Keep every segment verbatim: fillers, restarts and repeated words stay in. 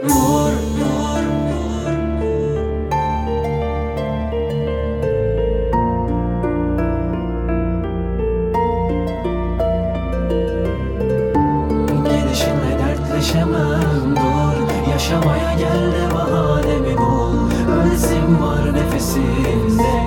vur, vur, vur. Gidişinle dertleşemem, dur. Yaşamaya gel de bahanemi bul. Ölesim var nefesinde.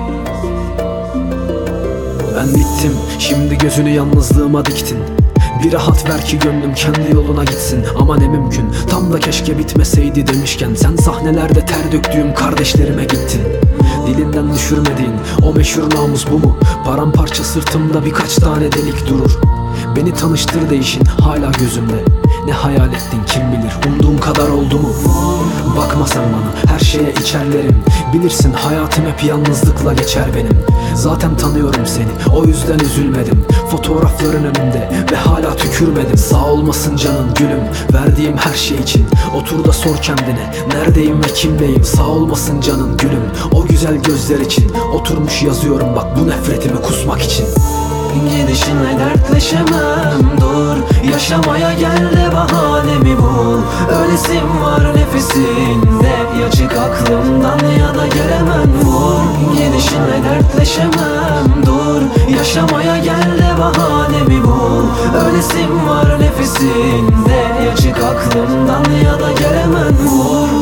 Ben bittim, şimdi gözünü yalnızlığıma diktin. Bir rahat ver ki gönlüm kendi yoluna gitsin. Ama ne mümkün, tam da keşke bitmeseydi demişken sen sahnelerde ter döktüğüm kardeşlerime gittin. Dilinden düşürmediğin o meşhur namus bu mu? Paramparça sırtımda birkaç tane delik durur. Beni tanıştır değişin hala gözümde. Ne hayal ettin kim bilir, umduğum kadar oldu mu? Bakma sen bana, her şeye içerlerim. Bilirsin hayatım hep yalnızlıkla geçer benim. Zaten tanıyorum seni, o yüzden üzülmedim. Fotoğrafların önümde ve hala tükürmedim. Sağ olmasın canın gülüm, verdiğim her şey için. Otur da sor kendine, neredeyim ve kimleyim. Sağ olmasın canın gülüm, o güzel gözler için. Oturmuş yazıyorum bak bu nefretimi kusmak için. Gidişinle dertleşemem, dur. Yaşamaya gel de bahanemi bul. Ölesim var nefesinde. Ya çık aklımdan ya da gelemem, vur. Gidişinle dertleşemem, dur. Yaşamaya gel de bahanemi bul. Ölesim var nefesinde. Ya çık aklımdan ya da gelemem, vur.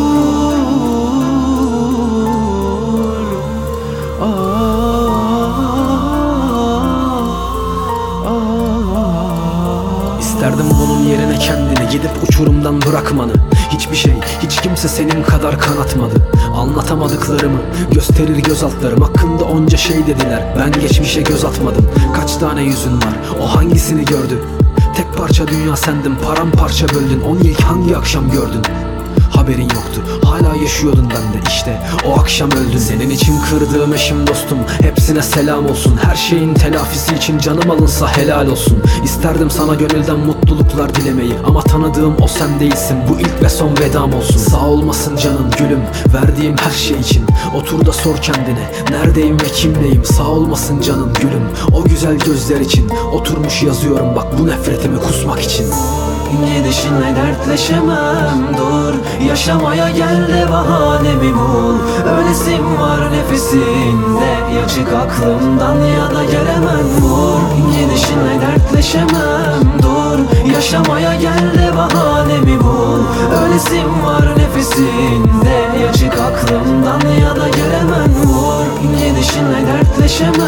İsterdim bunun yerine kendini gidip uçurumdan bırakmanı. Hiçbir şey, hiç kimse senin kadar kanatmadı. Anlatamadıklarımı gösterir göz altlarım. Hakkında onca şey dediler, ben geçmişe göz atmadım. Kaç tane yüzün var, o hangisini gördü? Tek parça dünya sendim, paramparça böldün. On ilk hangi akşam gördün? Haberin yoktu, hala yaşıyordun bende. İşte o akşam öldün. Senin için kırdığım eşim dostum, hepsine selam olsun. Her şeyin telafisi için canım alınsa helal olsun. İsterdim sana gönülden mutluluklar dilemeyi, ama tanıdığım o sen değilsin, bu ilk ve son vedam olsun. Sağ olmasın canın gülüm, verdiğim her şey için. Otur da sor kendine, neredeyim ve kimleyim. Sağ olmasın canın gülüm, o güzel gözler için. Oturmuş yazıyorum bak bu nefretimi kusmak için. Gidişinle dertleşemem, dur. Yaşamaya gel de bahanemi bul. Ölesim var nefesinde. Ya çık aklımdan ya da gelemem, vur. Gidişinle dertleşemem, dur. Yaşamaya gel de bahanemi bul. Ölesim var nefesinde. Ya çık aklımdan ya da gelemem, vur. Gidişinle dertleşemem.